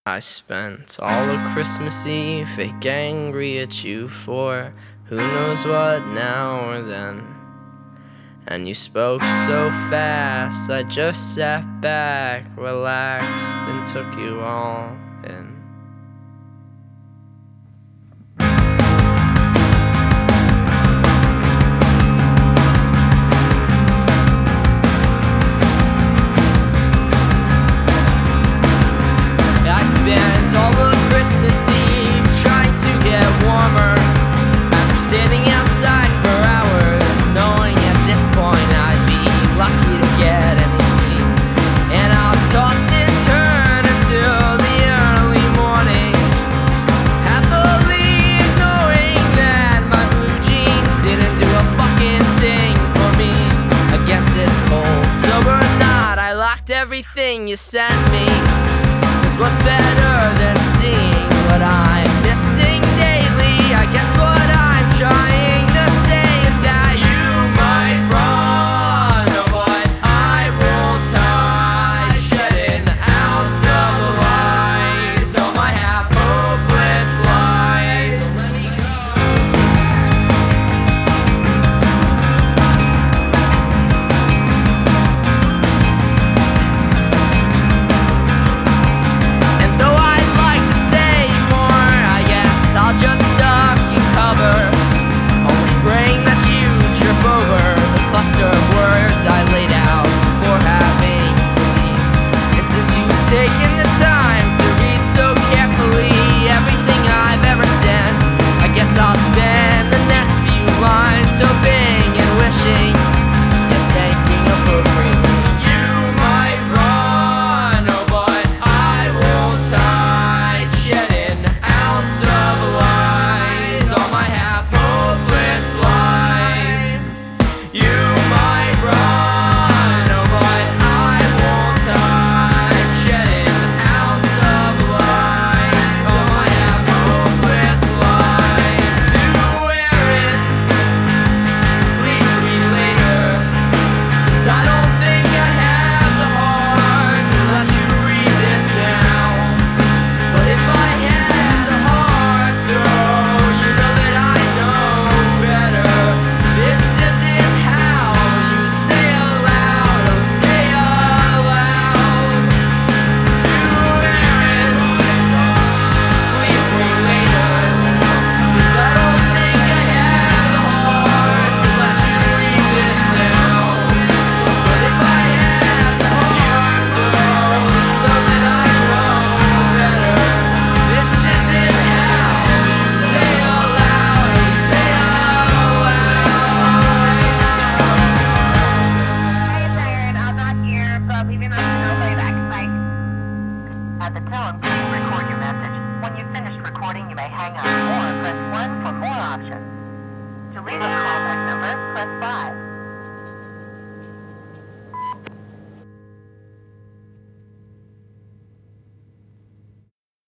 I spent all of Christmas Eve fake angry at you for who knows what now or then. And you spoke so fast, I just sat back, relaxed, and took you all in. Spent all of Christmas Eve trying to get warmer after standing outside for hours, knowing at this point I'd be lucky to get any sleep. And I'll toss and turn until the early morning, happily ignoring that my blue jeans didn't do a fucking thing for me against this cold. Sober or not, I locked everything you sent me. What's better than seeing what I'm missing daily? I guess what I'm trying to say is that you might run, but I won't hide, shedding ounce of light on my half-hopeless life. Don't let me just duck and cover, almost praying that you trip over the cluster of words I laid out before having to leave. And since you've taken the time to read so carefully everything I've ever sent, I guess I'll spend the next few lines hoping and wishing you're thanking appropriately. You might run, but I won't hide, shedding ounce of lies on my half-hopeless life. You might run, but I won't hide, shedding ounce of lies on my half-hopeless life. To wear it, please read later, 'cause I don't think I have the heart to let you read this now. But if I had the heart to, you know that I know better. This isn't how you say aloud, oh say aloud. To wear it, please read later, 'cause I don't think I have the heart to let you read this now. But if I had the heart to, you know that I know better. This isn't how you say aloud, oh say aloud. Hey, Siren, I'm not here, but leave your message no playback. Bye. At the tone, please record your message. When you've finished recording, you may hang up or press 1 for more options. To leave a callback number, press 5.